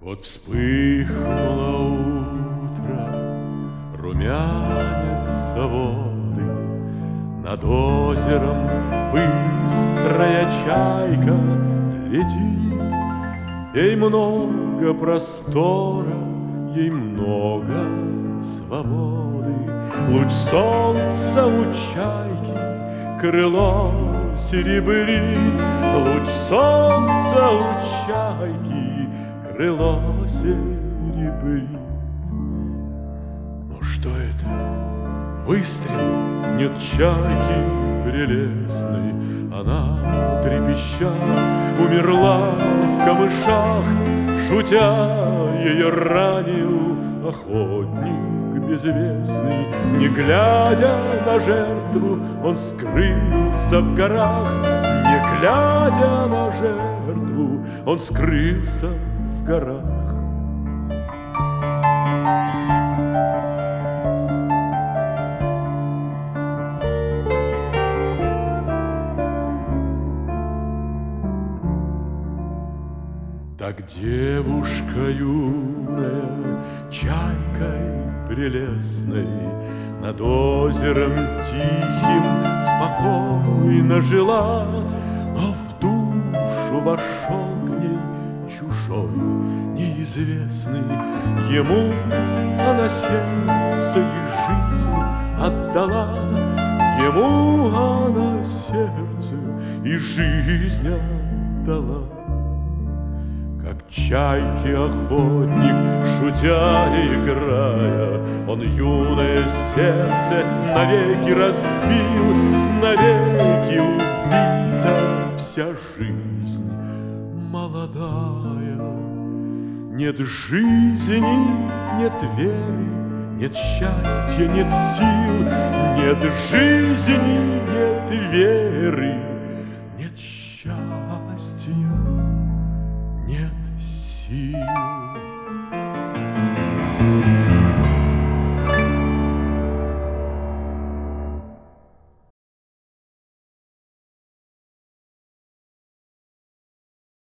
Вот вспыхнуло утро, румянятся воды, над озером быстрая чайка летит. Ей много простора, ей много свободы. Луч солнца у чайки крыло серебрит. Луч солнца у чайки крыло серебрит. Но что это? Выстрел? Нет чайки прелестной. Она, трепеща, умерла в камышах. Шутя, ее ранил охотник безвестный. Не глядя на жертву, он скрылся в горах. Не глядя на жертву, он скрылся в горах. Так девушка юная, чайкой прелестной, над озером тихим спокойно жила. Но в душу вошел к ней чужой, неизвестный. Ему она сердце и жизнь отдала. Ему она сердце и жизнь отдала. Как чайки охотник, шутя и играя, он юное сердце навеки разбил. Навеки убита вся жизнь молодая. Нет жизни, нет веры, нет счастья, нет сил. Нет жизни, нет веры, нет счастья, нет сил.